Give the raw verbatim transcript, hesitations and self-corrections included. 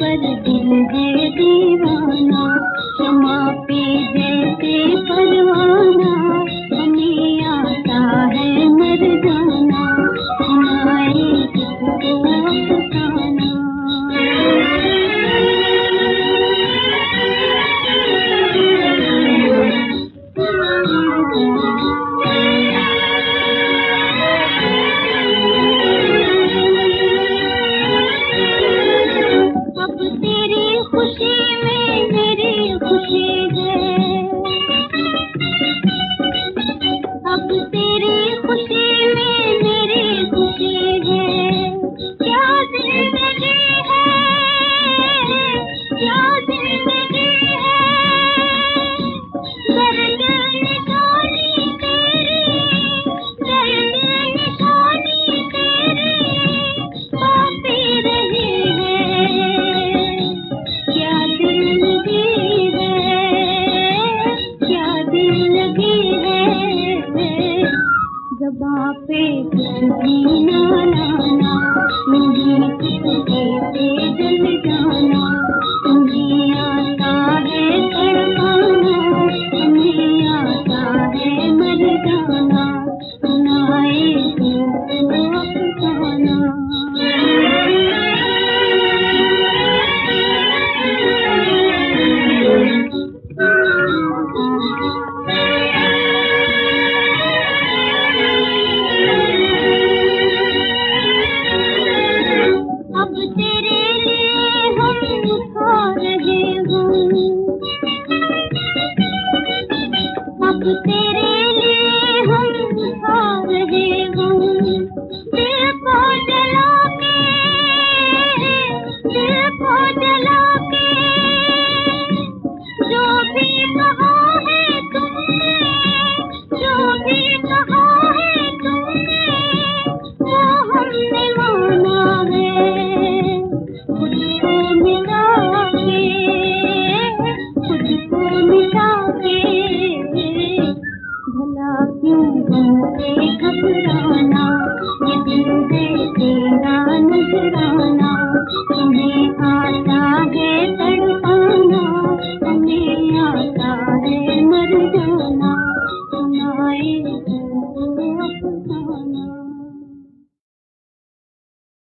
पर दिल है दीवाना, क्षमा पे जैसे परवाना, हमें आता है मर जाना, सुनाए किसको अफसाना। अब तेरी खुशी में मेरी खुशी है, अब तेरी खुशी में मेरी खुशी है, क्या जिंदगी है, क्या जिंदगी है, दर्द निशानी तेरी, दर्द निशानी तेरी पापी रही है, क्या जिंदगी है, क्या जिंदगी है, ज़बां पे कुछ भी ना लाना, नहीं किसके पे जल जाना, तुम्हें आता है तड़पाना, तुम्हें आता है मर जाना, सुनाए तुमको अफसाना। अब तेरे लिए हम खा रहे हैं, अब तेरे लिए हम खा रहे हैं, दिल को जला के, दिल को जला के, जो भी कहा है तुमने, जो भी कहा है तुमने, वो हमने माना है, खुद को मिटा के, खुद को मिटा के, भला क्यों हमसे घबराना, ये दिल है तेरा नजराना, तुम्हें आता है तड़पाना।